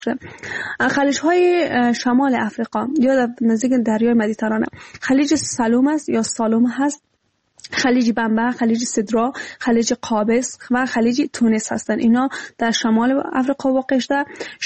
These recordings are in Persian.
خلیج های شمال افریقا یا در نزدیک دریای مدیترانه خلیج سالوم است یا سالوم هست، خلیج بمبا، خلیج سدرا، خلیج قابس و خلیج تونس هستند. اینا در شمال افریقا واقع شده.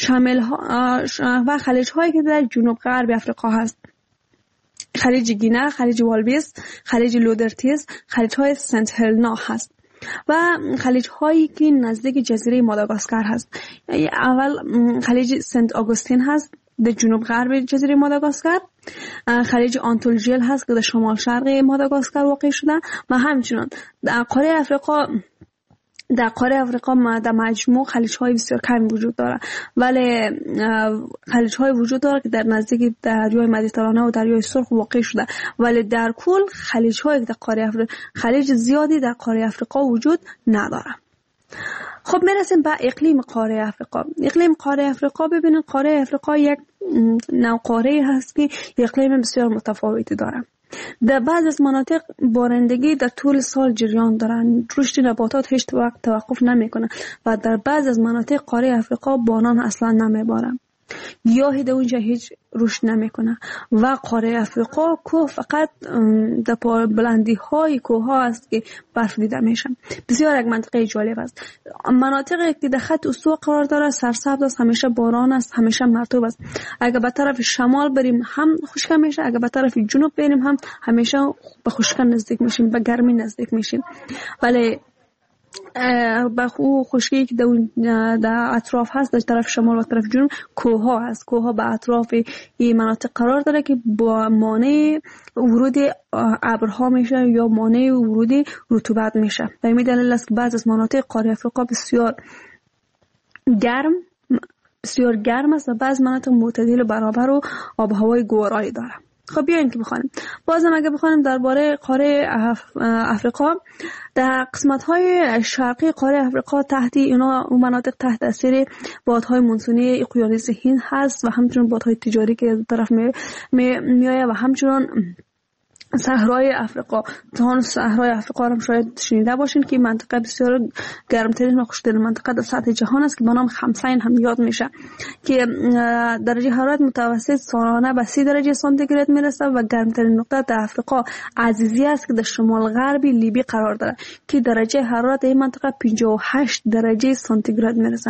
و خلیج هایی که در جنوب غرب افریقا هست، خلیج گینه، خلیج والویس، خلیج لودرتیز، خلیج های سنت هلنا هست و خلیج هایی که نزدیک جزیره ماداگاسکار هست. اول خلیج سنت آگوستین هست در جنوب غرب جزیره ماداگاسکار، خلیج آنتولژیل هست که در شمال شرق ماداگاسکار واقع شده و همچنین در قاره افریقا در مجموع خلیج های بسیار کمی وجود داره، ولی خلیج های وجود داره که در نزدیک دریای مدیترانه و دریای سرخ واقع شده، ولی در کل خلیج های در قاره افریقا خلیج زیادی در قاره افریقا وجود نداره. خب میرسیم به اقلیم قاره افریقا. اقلیم قاره افریقا، ببینید قاره افریقا یک نوع قاره هست که اقلیم بسیار متفاوتی داره. در بعض از مناطق بارندگی در طول سال جریان دارن، رشد نباتات هیچ وقت توقف نمیکنه و در بعض از مناطق قاره افریقا باران اصلا نمیباره، گیاهی در اونجا هیچ رشد نمیکنه و قاره افریقا کوه فقط در بلندی های کوه ها است که برف دیده میشه. بسیار یک منطقه جالب است. مناطقی که در خط استوا قرار داره سرسبز است، همیشه باران است، همیشه مرطوب است. اگر به طرف شمال بریم هم خشک میشه، اگر به طرف جنوب بریم هم همیشه به خشکی نزدیک میشیم، به گرمی نزدیک میشیم. ولی با خشکی که در اطراف هست در طرف شمال و طرف جنوب کوه ها هست. کوه ها به اطراف این مناطق قرار داره که با مانع ورود ابرها میشه یا مانع ورود رطوبت میشه و این دلیل است که بعض از مناطق قاره افریقا بسیار گرم است و بعض مناطق معتدل و برابر و آب و هوای گورایی داره. خب بیاین که بخوانیم. بازم اگه بخوانیم درباره قاره افریقا، در قسمت‌های شرقی قاره افریقا تحت اون مناطق تحت تاثیر بادهای مونسونی اقیانوس هند هست و همچنین بادهای تجاری که از طرف میآید و همچنین صحرای افریقا. تهان صحرای افریقا هم شاید شنیده باشین که منطقه بسیار گرمترین و خوشترین منطقه در سطح جهان است که با نام خمسین هم یاد میشه که درجه حرارت متوسط سالانه به 30 درجه سانتیگراد میرسه و گرمترین نقطه در افریقا عزیزی است که در شمال غربی لیبی قرار داره که درجه حرارت این منطقه 58 درجه سانتیگراد میرسه.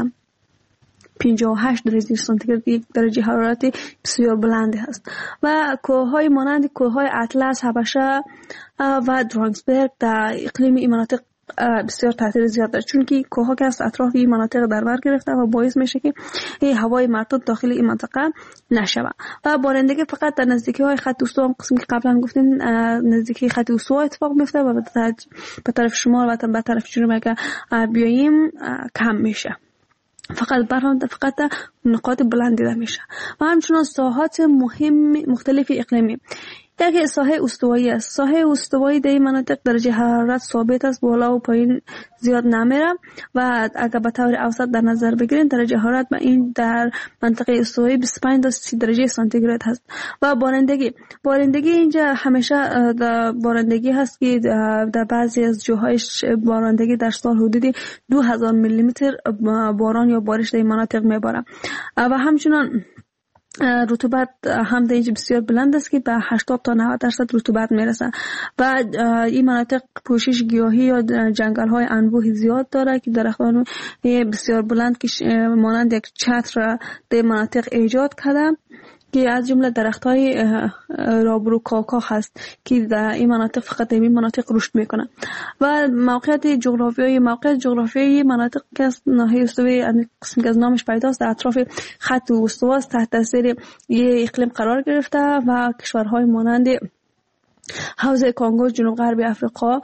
58 درجه سانتیگراد یک درجه حرارت بسیار بلندی هست و کوههای مانند کوههای اطلس، حبشه و درانگسبرگ در اقلیم این مناطق بسیار تاثیر زیاد داره، چون که کوهها که از اطراف این مناطق در بر گرفته و باعث میشه که هوای مرطوب داخل این منطقه نشود و بارندگی فقط در نزدیکی های خط استوا، قسمی که قبلا گفتیم نزدیکی خط استوا اتفاق میفته و به طرف شمال و به طرف جنوب که بیاییم کم میشه. فقط نقاط بلند دیده میشه و همچنین ساحات مختلف اقلیمی. یک ساحه استوایی است. ساحه استوایی در این مناطق درجه حرارت ثابت است، بالا و پایین زیاد نمیره و اگر به طور اوسط در نظر بگیرین درجه حرارت به این در منطقه استوایی 25 تا 30 درجه سانتیگراد هست و بارندگی اینجا همیشه بارندگی هست که در بعضی از جاهای بارندگی در سال حدود 2000 میلی متر باران یا بارش در این مناطق میباره و همچنین رطوبت هم در اینجا بسیار بلند است که به 80 تا 90% رطوبت میرسه و این مناطق پوشش گیاهی یا جنگل های انبوه زیاد داره که درختان بسیار بلند که مانند یک چتر در مناطق ایجاد کرده که از جمله درخت‌های رابرو کاکا هست که در این مناطق فقط در این مناطق رشد میکنه و موقعیت جغرافیایی مناطق که از ناحیه استوایی قسمی که از نامش پیداست در اطراف خط استوا است، تحت تاثیر اقلیم قرار گرفته و کشورهای مانند حوزه کانگو، جنوب غربی افریقا،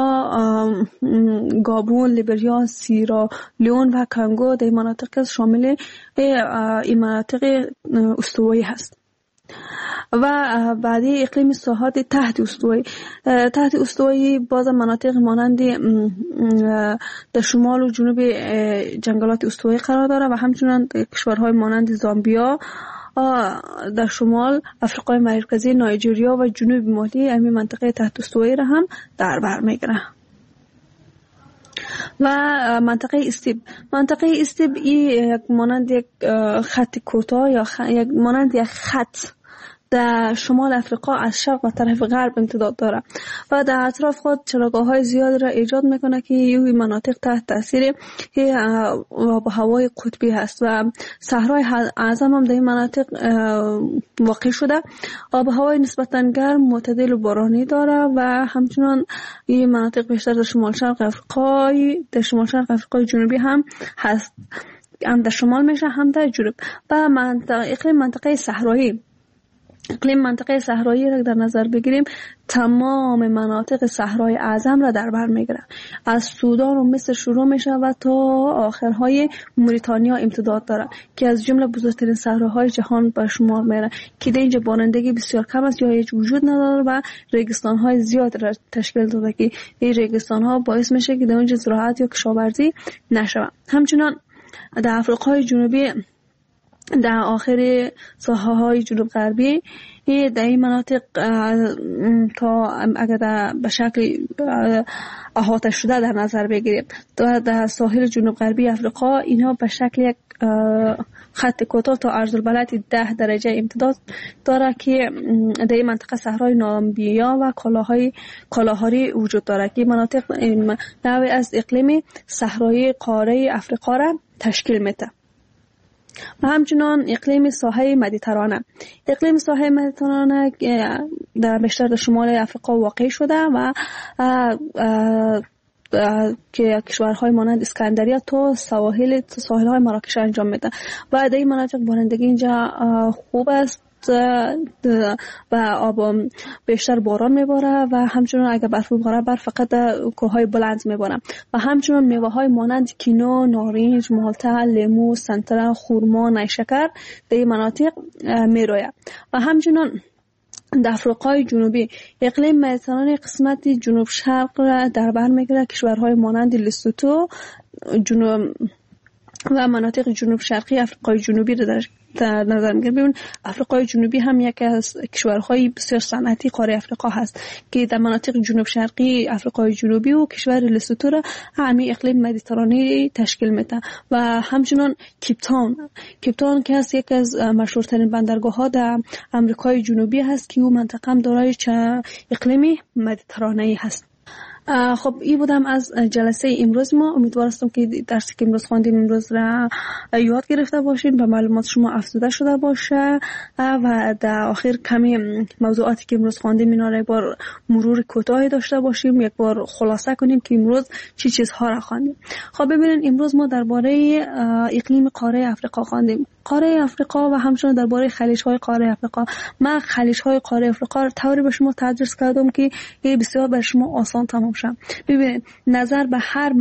گابون، لیبریا، سیرا لیون و کانگو در مناطق شامل این مناطق استوایی هست. و بعدی اقلیم ساحات تحت استوایی باز مناطق مانند در شمال و جنوب جنگلات استوایی قرار داره و همچنین کشورهای مانند زامبیا در شمال، افریقای مرکزی، نایجریا و جنوب مالی همین منطقه تحت استوایی را هم در بر میگیره. و منطقه استیب یک مانند یک خط کوتاه یا یک مانند یک خط در شمال افریقا از شرق و طرف غرب امتداد داره و در اطراف خود چراگاه‌های زیاد را ایجاد میکنه که این مناطق تحت تاثیر آب و هوای قطبی هست و صحرای اعظم هم در این مناطق واقع شده. آب و هوای نسبتاً گرم، معتدل و بارانی داره و همچنان این مناطق بیشتر در شمال شرق افریقای جنوبی هم هست، هم در شمال میشه هم در جنوب. و اقلیم منطقه صحرایی را در نظر بگیریم، تمام مناطق صحرای اعظم را در بر میگیره. از سودان و مصر شروع میشه و تا آخرهای موریتانیا امتداد داره که از جمله بزرگترین صحراهای جهان به شمار میره که در اینجا بارندگی بسیار کم است یا هیچ وجود نداره و ریگستان‌های زیاد را تشکیل داده که این ریگستان‌ها باعث میشه که در اونجا زراعت یا کشاورزی نشه. همچنان در افریقای جنوبی در آخر ساحه‌های جنوب غربی در این مناطق تا اگر به شکل احاطه شده در نظر بگیریم در ساحل جنوب غربی افریقا، اینها به شکل یک خط کوتاه تا عرض‌البلد 10 درجه امتداد داره که در این منطقه صحرای نامبیا و کالاهاری وجود داره که مناطق نوعی از اقلیم صحرایی قاره افریقا را تشکیل میده. و همچنان اقلیم ساحل مدیترانه در بیشتر در شمال افریقا واقع شده و که کشورهای مانند اسکندریه تا ساحل‌های مراکش انجام میده و در این مناطق بارندگی اینجا خوب است و آب بیشتر باران میباره و همچنان اگر برف بباره برف فقط کوههای بلند میباره و همچنان میوه های مانند کینو، نارنج، مالتا، لیمو، سنتره، خرما، نیشکر در این مناطق میروید. و همچنان در افریقای جنوبی اقلیم مدیترانه قسمت جنوب شرق را در بر میگیره. کشورهای مانند لسوتو و مناطق جنوب شرقی افریقای جنوبی را در نظر میگیریم. ببین افریقای جنوبی هم یکی از کشورهای بسیار صنعتی قاره افریقا هست که در مناطق جنوب شرقی افریقای جنوبی و کشور لسوتو را همین اقلیم مدیترانه تشکیل میده. و همچنان کیپتاون که هست یکی از مشهورترین بندرگاه‌ها در آمریکای جنوبی هست که او منطقه هم دارای اقلیم مدیترانه هست. خب این بودم از جلسه امروز ما. امیدوارم که درسی که امروز خواندیم امروز را یاد گرفته باشین، به معلومات شما افزوده شده باشه و در آخر کمی موضوعاتی که امروز خواندیم اینا را یک بار مرور کوتاهی داشته باشیم، یک بار خلاصه کنیم که امروز چی چیزها را خواندیم. خب ببینید امروز ما درباره اقلیم قاره افریقا خواندیم، قاره افریقا و همچنین درباره خلیج‌های قاره افریقا. من خلیج‌های قاره افریقا رو طوری به شما تدریس کردم که بسیار بر شما آسان تمام شه. ببینید نظر به هر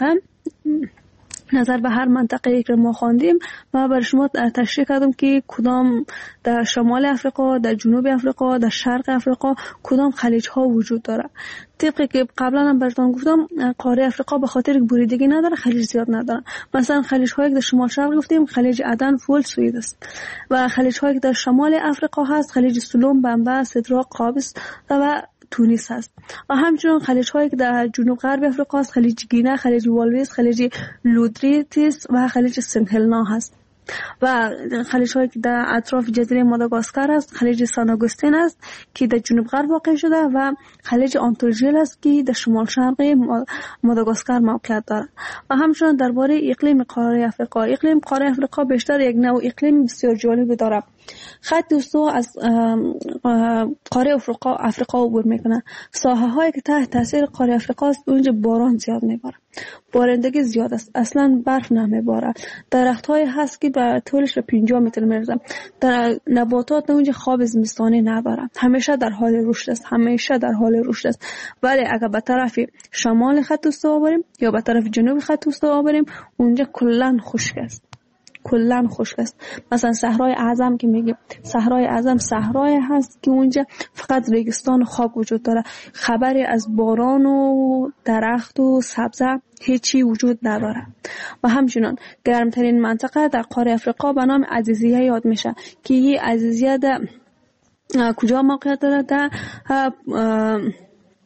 منطقه که ما خواندیم و برای شما تشریح کردم که کدام در شمال افریقا، در جنوب افریقا، در شرق افریقا کدام خلیج ها وجود داره. طبقی که قبلا هم براتون گفتم قاره افریقا به خاطر بریدگی نداره خلیج زیاد نداره. مثلا خلیج هایی که در شمال شرق گفتیم خلیج عدن، فول، سوئد است و خلیج هایی که در شمال افریقا هست خلیج سلوم، بمبا، سدرا، قابس و تونس هست. و همچنین خلیج هایی که در جنوب غرب افریقا است خلیج گینه، خلیج والویس، خلیج لودریتیس و خلیج سنت هلنا هست. و خلیج هایی که در اطراف جزیره ماداگاسکار است خلیج سان آگوستین است که در جنوب غرب واقع شده و خلیج آنتوژیل است که در شمال شرق ماداگاسکار موقعیت دارد. و همچنین درباره اقلیم قاره افریقا، اقلیم قاره افریقا بیشتر یک نوع اقلیم بسیار جالب دارد. خط استوا از قاره افریقا عبور میکنه. ساحه هایی که تحت تاثیر قاره افریقا است اونجا باران زیاد میباره، بارندگی زیاد است، اصلا برف نمیباره. درخت های هست که به طولش به 50 متر میرسه. در نباتات اونجا خواب زمستانی نداره، همیشه در حال رشد است. ولی اگر به طرف شمال خط استوا بریم یا به طرف جنوب خط استوا بریم اونجا کلا خشک است. مثلا صحرای اعظم که میگیم، صحرای اعظم صحرای هست که اونجا فقط ریگستان و خاک وجود داره، خبری از باران و درخت و سبزه هیچی وجود نداره. و همچنان گرمترین منطقه در قاره افریقا به نام عزیزیه یاد میشه که این عزیزیه در کجا موقعیت داره؟ در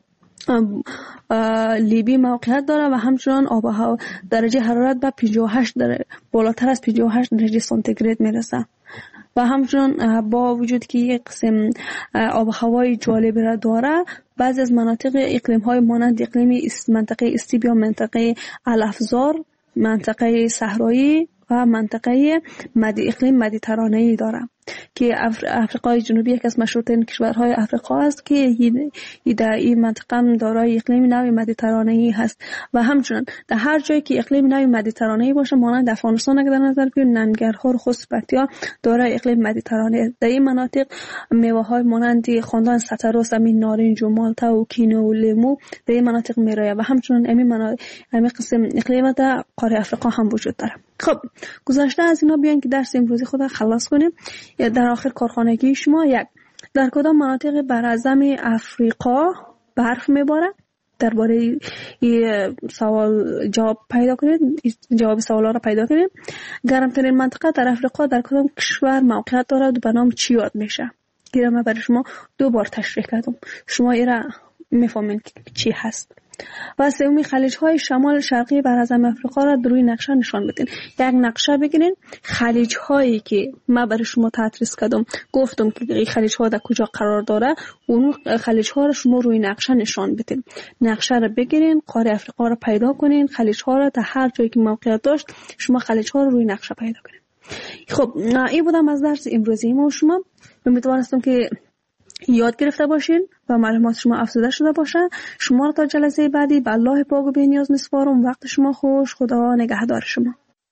لیبی موقعیت داره و همچنان آب و هوا درجه حرارت به 58 بالاتر از 58 درجه سانتیگراد میرسه و همچنان با وجود که یک قسم آب و هوای جالب را داره، بعضی از مناطق اقلیم های مانند اقلیم منطقه استیبیا، منطقه الافزار، منطقه صحرایی و منطقه اقلیم مدیترانه‌ای داره که افریقای جنوبی یک از مشهورترین کشورهای افریقا است که در این منطقه هم دارای اقلیم نوع مدیترانه‌ای هست و همچنان در هر جایی که اقلیم نوع مدیترانه‌ای باشه، مانند افغانستان اگر در نظر بگیریم، ننگرهار، خوست، پکتیا دارای اقلیم مدیترانه‌ای. در این مناطق میوه‌های مانند خواندن ستارو، زمین، نارنج و مالتا و کینو و لیمو در این مناطق میرایه و همچنان همین قسم اقلیم در قاره افریقا هم وجود داره. خب گذشته از اینا بیاین که درس امروزی خود خلاص کنیم. در آخر کارخانگی شما در کدام مناطق براعظم افریقا برف میباره؟ درباره این سوال جواب پیدا کنید، جواب سوالا را پیدا کنید. گرمترین منطقه در افریقا در کدام کشور موقعیت دارد و به نام چی یاد میشه؟ این من برای شما 2 بار تشریح کردم، شما این را میفهمید چی هست. و سومی خلیج های شمال شرقی براعظم افریقا را در روی نقشه نشان بدین. یک نقشه بگیرین، خلیج هایی که ما برای شما تدریس کردم، گفتم که این خلیج ها در کجا قرار داره، اون خلیج ها را شما روی نقشه نشان بدین. نقشه را بگیرین، قاره افریقا را پیدا کنین، خلیج ها را در هر جایی که موقعیت داشت شما خلیج ها را روی نقشه پیدا کنین. خب این بودم از درس امروزی ما و شما. امیدوارم هستم که یاد گرفته باشین و معلومات شما افزوده شده باشه. شما را تا جلسه بعدی به الله پاک و بی‌نیاز میسپارم. وقت شما خوش. خدا نگهدار شما.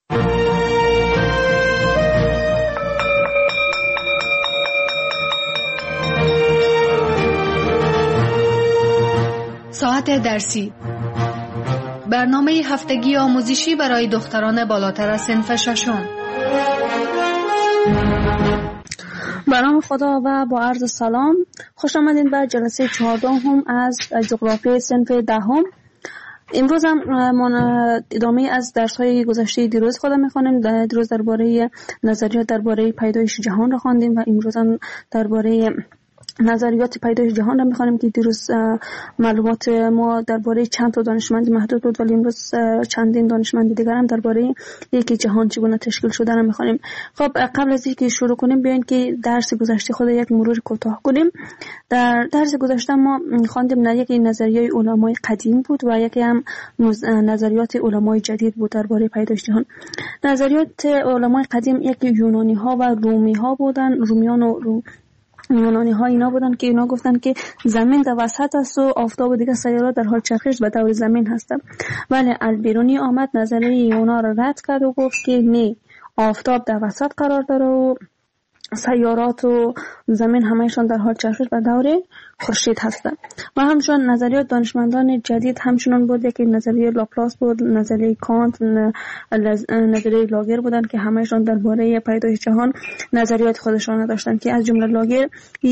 ساعت درسی، برنامه هفتگی آموزشی برای دختران بالاتر از صنف ششم. به نام خدا و با عرض سلام، خوش آمدین به جلسه 14 از جغرافی صنف 10. امروز هم ادامه از درس‌های گذشته دیروز خودم می‌خوانیم. دیروز درباره نظریات درباره پیدایش جهان را خواندیم و امروز هم درباره نظریات پیدایش جهان را می‌خوانیم که دیروز معلومات ما درباره چند تا دانشمند محدود بود، ولی امروز چندین دانشمند دیگر هم درباره اینکه جهان چگونه تشکیل شده را می‌خوانیم. خب قبل از اینکه شروع کنیم بیاین که درس گذشته خود یک مرور کوتاه کنیم. در درس گذشته ما خواندیم یکی نظریه علمای قدیم بود و یکی هم نظریات علمای جدید بود درباره پیدایش جهان. نظریات علمای قدیم یکی یونانی‌ها و رومی‌ها بودن. رومیان و یونانی ها اینا بودن که اینا گفتن که زمین در وسط است و آفتاب و دیگه سیارات در حال چرخش به دور زمین هستن، ولی البیرونی آمد نظریه اونا را رد کرد و گفت که نه، آفتاب در وسط قرار داره و سیارات و زمین همه‌شان در حال چرخش به دور خورشید هستند. و همچنین نظریات دانشمندان جدید همچنان بود که نظریه لاپلاس بود، نظریه کانت، نظریه لاگر بودند که همه‌شان درباره پیدایش جهان نظریات خودشان داشتند که از جمله لاگر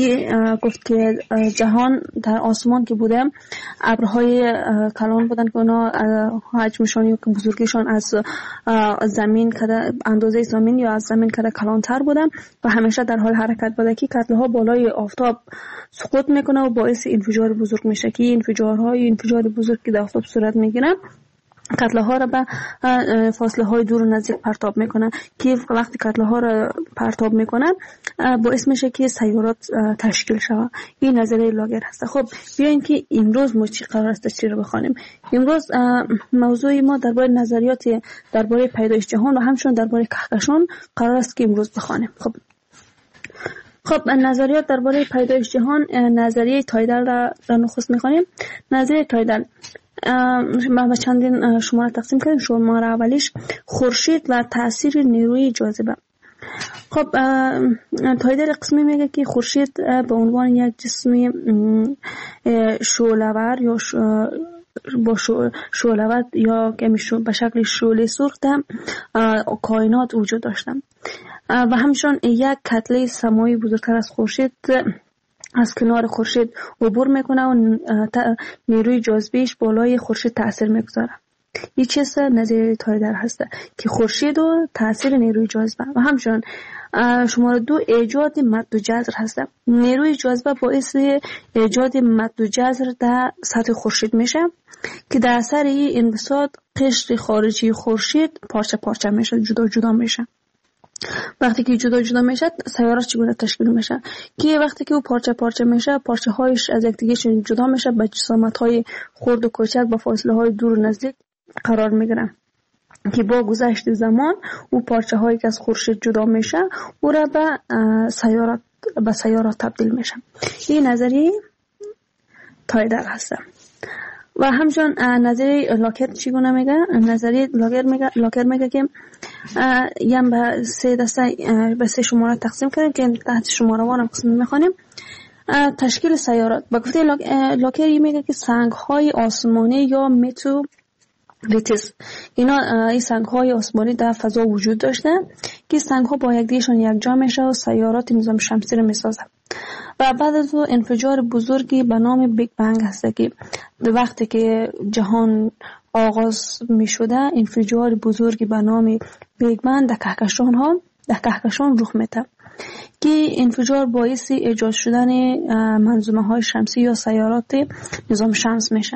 گفت که جهان در آسمان که بوده ابرهای کلان بودند که اونا حجمشان یا بزرگیشان از زمین کده اندازه زمین یا از زمین کده کلانتر بودند و همیشه در حال حرکت بوده که کتله‌ها بالای آفتاب سقوط میکنه و باعث انفجار بزرگ میشه که انفجار بزرگ که در آفتاب صورت میگیره کتله ها را به فاصله های دور و نزدیک پرتاب میکنن که وقتی کتله ها را پرتاب میکنن باعث میشه که سیارات تشکیل شود. این نظریه لاگر هست. خب بیاین که امروز ما چی قرار است چی رو بخوانیم. امروز موضوع ما درباره نظریات درباره پیدایش جهان و همچنین درباره کهکشان قرار است که امروز بخوانیم. خب نظریات درباره پیدایش جهان، نظریه تایدل را نخست میخوانیم. نظریه تایدل ما چندین شماره تقسیم کردیم. شماره اولیش خورشید و تاثیر نیروی جاذبه. خب تایدل قسمی میگه که خورشید به عنوان یک جسم شعله‌ور یا با شعله‌ور یا که به شکل شعله سرخ در کائنات وجود داشتن و همچنین یک کتله سماوی بزرگتر از خورشید از کنار خورشید عبور میکنه و نیروی جاذبهش بالای خورشید تأثیر میگذاره. این چیز نظریه تایدر هست که خورشید و تاثیر نیروی جاذبه و همچنین شماره 2 ایجاد مد و جزر هست. نیروی جاذبه باعث ایجاد مد و جزر در سطح خورشید میشه که در اثر این انبساط قشر خارجی خورشید پارچه پارچه میشه، جدا جدا میشه. وقتی که جدا جدا میشه سیارات چگونه تشکیل میشه که وقتی که او پارچه پارچه میشه، پارچه هایش از یکدیگه جدا میشه، به جسامت های خرد و کوچک با فاصله های دور و نزدیک قرار میگیرن که با گذشت زمان او پارچه هایی که از خورشید جدا میشه او را به سیارات تبدیل میشه. این نظریه تایدر هست. و همچنین نظریه لاکر چگونه میگه؟ نظریه لاکر میگه که یم به 3 دسته به 3 شماره تقسیم کردیم که تحت شماره وان قسم میخوانیم. تشکیل سیارات با گفته لاکر میگه که سنگ های آسمانی یا متوریتس، این سنگ های آسمانی در فضا وجود داشته که سنگ ها با یکدیگه‌شان یکجا میشه و سیارات نظام شمسی رو میسازه. و بعد از اون انفجار بزرگی به نام بیگ بنگ هست که وقتی که جهان آغاز می شده، انفجار بزرگی به نام بیگ بنگ در کهکشان رخ میده که انفجار باعث ایجاد شدن منظومه های شمسی یا سیارات نظام شمس میشه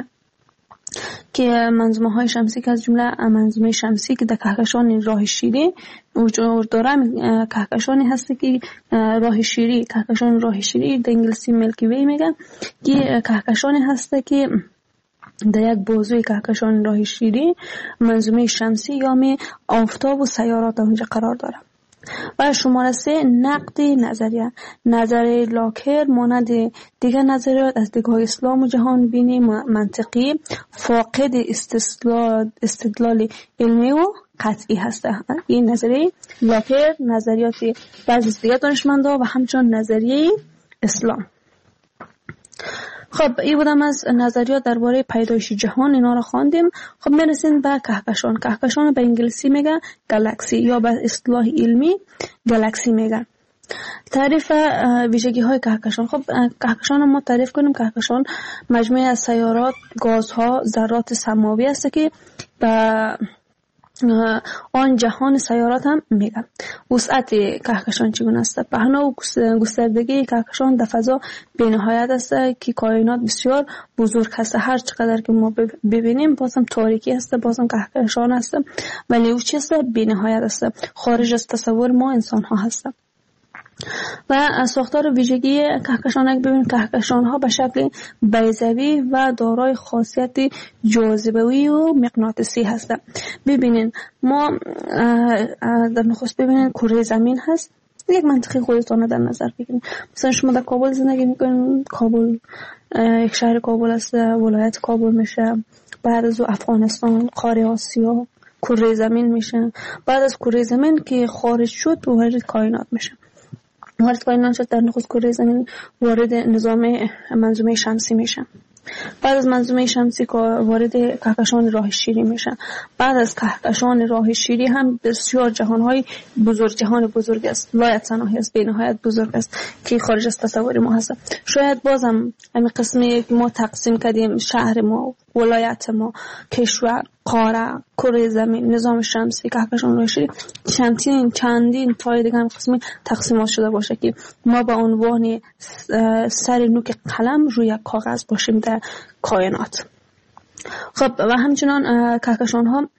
که منظومه های شمسی که از جمله منظومه شمسی که در کهکشان راه شیری وجود داره، کهکشانی هست که کهکشان راه شیری در انگلیسی میلکی وی میگن که کهکشانی هست که در یک بازوی کهکشان راه شیری منظومه شمسی یا آفتاب و سیارات اونجا قرار داره. و شماره 3 نقد نظریه لاکر مانند دیگر نظریات از دیدگاه اسلام و جهان بینی منطقی فاقد استدلال علمی و قطعی هست. این نظریه لاکر نظریات بعضی از دیگر دانشمندان و همچنین نظریه اسلام. خب این بودم از نظریات درباره پیدایش جهان، اینا رو خواندیم. خب میرسیم به کهکشان به انگلیسی میگه گالاکسی یا به اصطلاح علمی گالاکسی میگن. تعریف ویژگی های کهکشان. خب کهکشان ما تعریف کنیم. کهکشان مجموعه از سیارات، گازها، ذرات سماوی است که به آن جهان سیارات هم میگن. وسعت کهکشان چگونه است؟ پهنا و گستردگی کهکشان در فضا بی‌نهایت است که کائنات بسیار بزرگ است. هر چقدر که ما ببینیم بازم تاریکی است، بازم کهکشان است، ولی او چیست؟ بی‌نهایت است، خارج از تصور ما انسان ها هست. و ساختار ویژگی کهکشان ببینیم کهکشان ها به شکل بیضوی و دارای خاصیت جاذبه‌ای و مغناطیسی هستند. ببینین ما در نخست ببینین کره زمین هست. یک منطقه خودتون در نظر بگیرید. مثلا شما در کابل زندگی میکنین، کابل یک شهر کابل است، ولایت کابل میشه. بعد از افغانستان، قاره آسیا، کره زمین میشه. بعد از کره زمین که خارج شد وارد کائنات میشه. وارد کائنات شد در نخست کره زمین وارد نظام منظومه شمسی میشه. بعد از منظومه شمسی وارد کهکشان راه شیری میشه. بعد از کهکشان راه شیری هم بسیار جهان بزرگ است، لایت‌سناهی است، بی‌نهایت بزرگ است که خارج از تصور ما هست. شاید بازم همین قسمی که ما تقسیم کردیم، شهر ما، ولایت ما، کشور، قاره، کره زمین، نظام شمسی، کهکشان راه شیری، چندین تای دیگه هم قسمی تقسیمات شده باشه که ما به عنوان سر نوک قلم روی کاغذ باشیم در کائنات. خب و همچنان کهکشان ها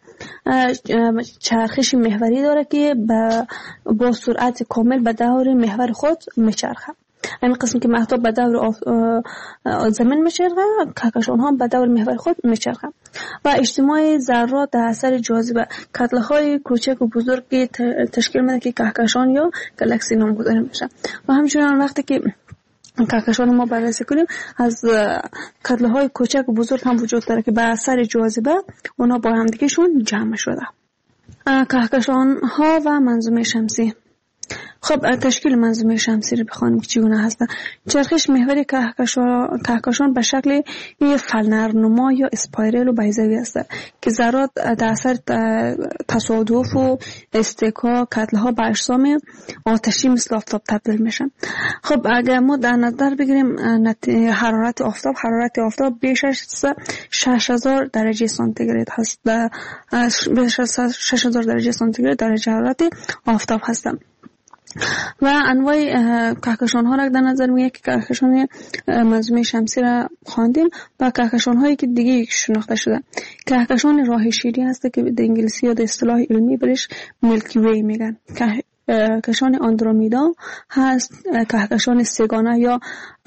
چرخش محوری داره که با سرعت کامل به دور محور خود میچرخه. همین قسمی که مهتاب به دور زمین میچرخه، کهکشان ها به دور محور خود میچرخه. و اجتماع ذرات در اثر جاذبه کتله های کوچک و بزرگی تشکیل میده که کهکشان یا گالاکسی نامگذاری میشه. و همچنان وقتی که کهکشان ما بررسی کنیم از کتله های کوچک و بزرگ هم وجود داره که به اثر جاذبه اونا با هم دیگه شون جمع شده. کهکشان ها و منظومه شمسی. خب تشکیل منظومه شمسی رو بخوانیم که چگونه هست. چرخش محوری کهکشان به شکل یک فلنرنما یا اسپایرل و بیضوی است که ذرات در اثر تصادف و استکاک کتله‌ها به اجسام آتشی مثل آفتاب تبدیل میشن. خب اگر ما در نظر بگیریم حرارت آفتاب بیش از 6000 درجه سانتیگراد هست. بیش از 6000 درجه سانتیگراد درجه حرارت آفتاب هست. و انواع کهکشان ها را در نظر میگیریم که کهکشان منظومه شمسی را خواندیم و کهکشان هایی که دیگه شناخته شده. کهکشان راه شیری هست که به انگلیسی یا به اصطلاح علمی برش میلکی وی میگن. کهکشان آندرومیدا هست، کهکشان سگانه یا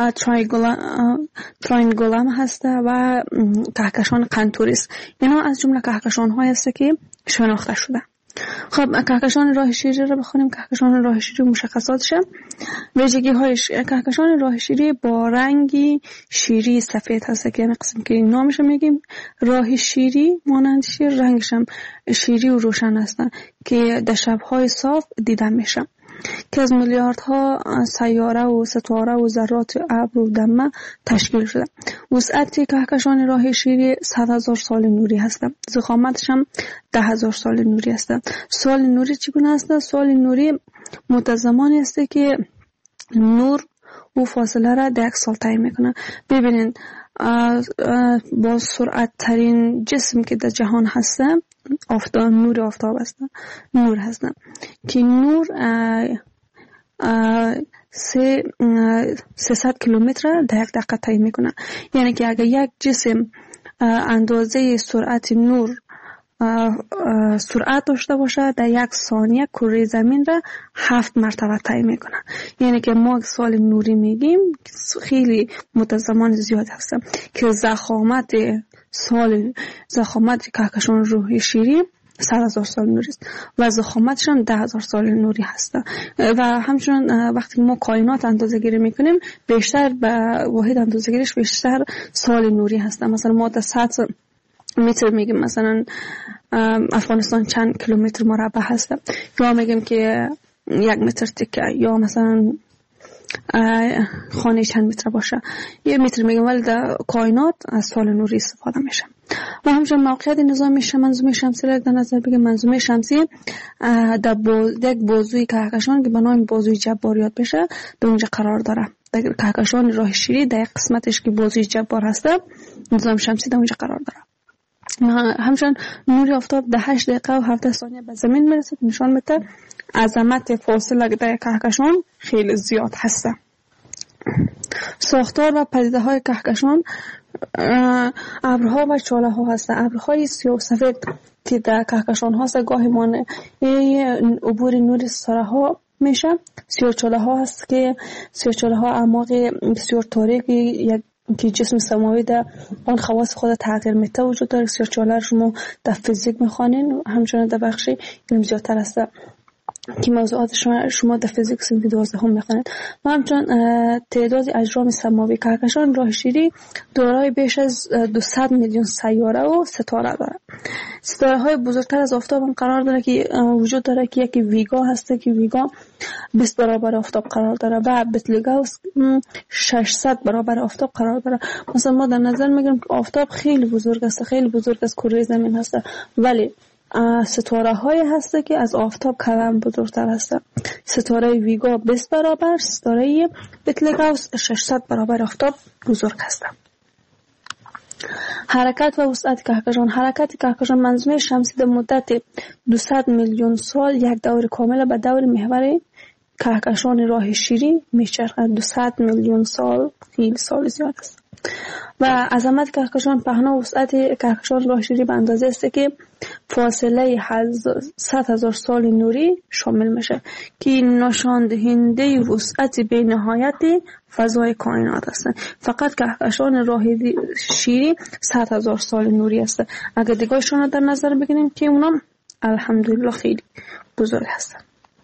تراینگولم هست و کهکشان قنتوریس. اینا از جمله کهکشان هایی هست که شناخته شده. خب کهکشان راه شیری رو بخونیم. کهکشان راه شیری مشخصاتش، ویژگی هایش: کهکشان راه شیری با رنگی شیری سفید هست که این قسم که نامش میگیم راه شیری مانند شیر، رنگش هم شیری و روشن هستن که در شب‌های صاف دیده میشه که از میلیاردها سیاره و ستاره و ذرات ابر و دمه تشکیل شده. وسعت کهکشان راه شیری 100,000 سال نوری هست. ضخامتش هم 10,000 سال نوری هست. سال نوری چگونه است؟ سال نوری متزمانی است که نور و فاصله را در یک سال تعیین میکنه. ببینید با سرعت ترین جسم که در جهان هست آفتاب، نور آفتاب است، نور هست که نور 300 کیلومتر در یک دقیقه تعیین میکنه. یعنی که اگر یک جسم اندازه سرعت نور سرعت داشته باشه در یک ثانیه کره زمین را 7 مرتبه طی میکنه. یعنی که ما سال نوری میگیم خیلی متزمان زیاد هست که ضخامت کهکشان راه شیری 100,000 سال نوری است و ضخامتش هم 10,000 سال نوری هست. و همچنین وقتی ما کائنات اندازه گیری میکنیم بیشتر به واحد اندازه گیریش بیشتر سال نوری هست. مثلا ما در سطح متر میگیم مثلا افغانستان چند کیلومتر مربع هست، یا میگیم که 1 متر تکه، یا مثلا خانه چند متر باشه 1 متر میگیم، ولی در کائنات از سال نوری استفاده میشه. و همچنین موقعیت نظام منظومه شمسی را در نظر بگیریم. منظومه شمسی در یک بازوی کهکشان که به نام بازوی جبار یاد بشه در اونجا قرار داره. در کهکشان راه شیری در یک قسمتش که بازوی جبار هست نظام شمسی در اونجا قرار داره. همچنین نور آفتاب در 8 دقیقه و 17 ثانیه به زمین میرسه، نشان میده عظمت فاصله در کهکشان خیلی زیاد هست. ساختار و پدیده های کهکشان ابرها و چاله ها هستند. ابرهای سیاه و سفید که در کهکشان هست گاهی مانع عبور نور ستاره ها میشه. سیاه چاله ها هست که سیاه چاله ها اعماق بسیار تاریکی یک که جسم سماوی در آن خواص خود تغییر میده وجود داره. سیاه چاله شما در فیزیک میخوانین، همچنین در بخش علم زیادتر هست که موضوعات شما در فیزیک سنف 12 هم میخوانید. و همچنین تعداد اجرام سماوی کهکشان راه شیری دارای بیش از 200 میلیون سیاره و ستاره داره. ستاره های بزرگتر از آفتاب هم قرار داره که وجود داره که یکی ویگا هسته که ویگا 20 برابر آفتاب قرار داره و بتلگاوس 600 برابر آفتاب قرار داره. مثلا ما در نظر میگیریم که آفتاب خیلی بزرگ است، خیلی بزرگ از کره زمین هست، ولی ستاره های هسته که از آفتاب کلم بزرگتر هسته. ستاره ویگا 20 برابر، ستاره بتلگاوس 600 برابر آفتاب بزرگ هسته. حرکت و وسعت کهکشان. حرکت کهکشان منظومه شمسی در مدت 200 میلیون سال یک دور کامل به دور محور کهکشان راه شیری میچرخد. 200 میلیون سال خیلی سال زیاد است. و عظمت کهکشان پهنا و وسعت کهکشان راه شیری به اندازه است که فاصله 100,000 سال نوری شامل میشه که نشان دهنده وسعت بی‌نهایت فضای کائنات است. فقط کهکشان راه شیری 100,000 سال نوری است. اگر دیگه‌شون در نظر بگیریم که اونا الحمدلله خیلی بزرگ هستن.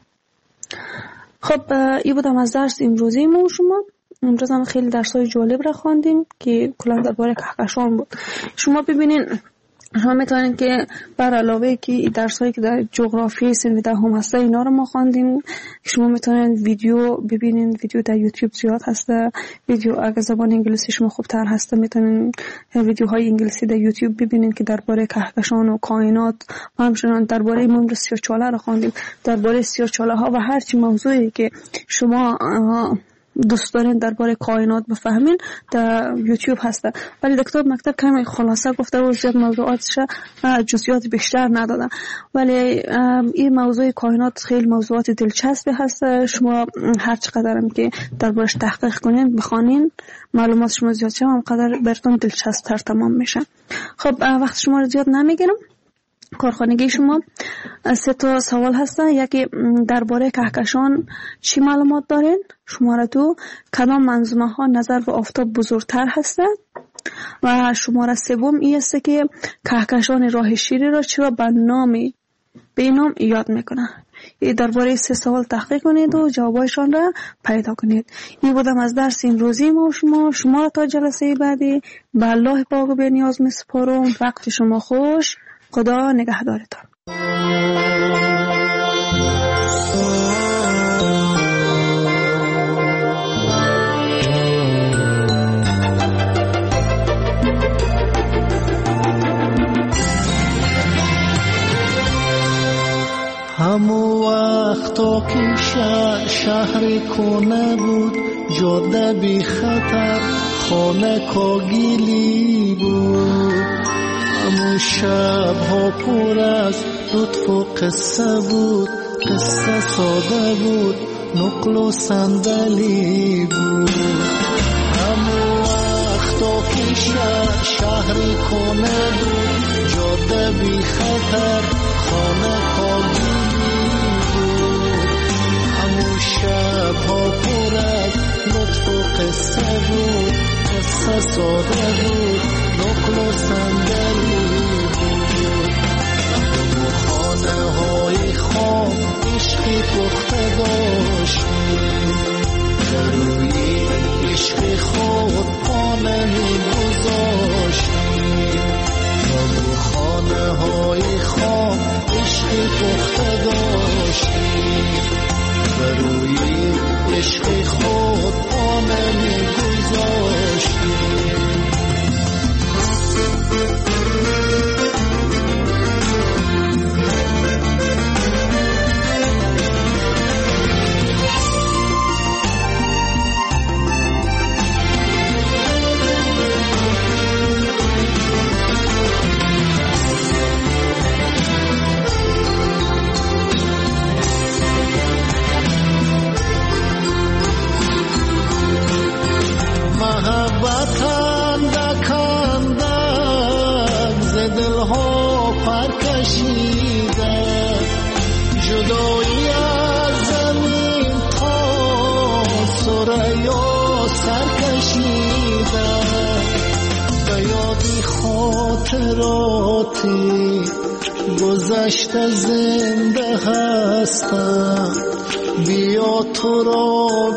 خب این بودم از درس امروزی ما شما. امروز هم خیلی درس‌های جالب را خواندیم که کلا درباره کهکشان بود. شما ببینین شما میتونید که بر علاوه که درسایی که در جغرافی سن دهم هسته اینا رو ما خواندیم، شما میتونید ویدیو ببینید. ویدیو در یوتیوب زیاد هسته. ویدیو اگه زبان انگلیسی شما خوبتر هسته میتونید ویدیوهای انگلیسی در یوتیوب ببینید که درباره کهکشان و کائنات و همچنین درباره موج سیاه‌چاله رو خواندیم. درباره سیاه‌چاله ها و هر چی موضوعی که شما دوست دارین درباره کائنات بفهمین در یوتیوب هسته. ولی دکتر مکتب کمی خلاصه گفته و زیاد موضوعاتش جزئیات بیشتر نداده. ولی این موضوع کائنات خیلی موضوعات دلچسبی هست. شما هر چقدرم که دربارش تحقیق کنین بخونین معلومات شما زیاد شه همقدر براتون دلچسب‌تر تمام میشه. خب وقت شما رو زیاد نمیگیرم. کارخانگی شما 3 تا سوال هستن. یکی درباره کهکشان چی معلومات دارین؟ شماره 2 کدام منظومه ها نظر به آفتاب بزرگتر هستند؟ و شماره 3 این است که کهکشان راه شیری را چرا به نام یاد میکنه؟ درباره 3 سوال تحقیق کنید و جوابایشان را پیدا کنید. این بودم از درس امروزی ما شما را تا جلسه بعدی به الله پاک و بی‌نیاز میسپارم. وقت شما خوش. خدا نگهدارتان. همو وقتا که شهر کنه بود، جاده بی خطر، خانه کاگیلی بود. همون شب ها پر از لطف و قصه بود، قصه ساده بود، نقل و صندلی بود. همون وقتا که شهری کنه بود، جاده بی خطر، خانه کاگیلی بود. همون شب ها پر از لطف و قصه بود، قصه ساده بود، نقل و صندلی بود. همون خانه های خام عشقی پخته داشتیم، روی عشق خود پا نمی گذاشتیم. همون خانه های خام عشقی پخته داشتیم، روی عشق خود پا نمی گذاشتیم. جدایی از زمین تا سریا سر کشیده، به یادی خاطراتی گذشته زنده هستم. بیا تو را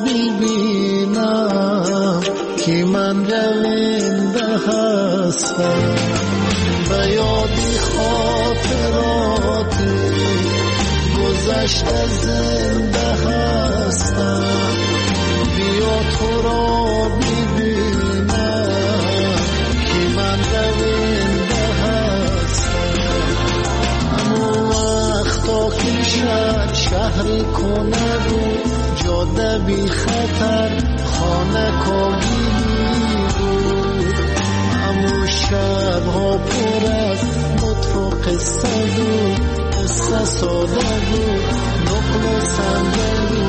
ببینم که من رونده هستم. به یادی خاطراتی گذشته زنده هستم. بیا تو را ببینم که من رونده هستم. همون وقتا که شهری کنه بود، جاده بی خطر، خانه کاگیلی بود. همون شب ها پر از لطف و قصه بود، قصه ساده بود، نقل و صندلی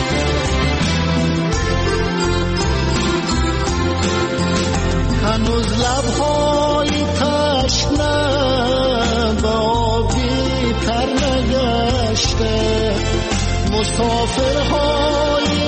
هنوز مسافرهای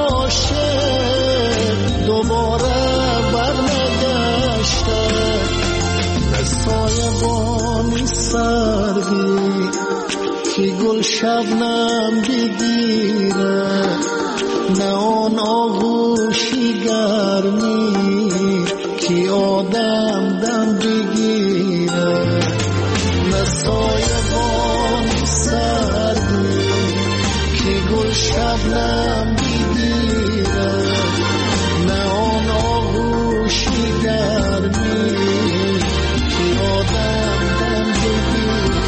عاشق دوباره برنگشته، به سایبانی سردی که گل شبنم بگیره، نه آن آغوشی گرمی که آدم دم بگیره، نه سایبانی سردی که گل شبنم بگیره، نه آن آغوشی گرمی که آدم دم بگیره.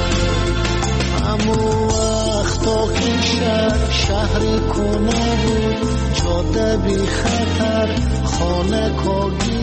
همون وقتا که شهر کنه بود، جاده بی خطر، خانه کاگی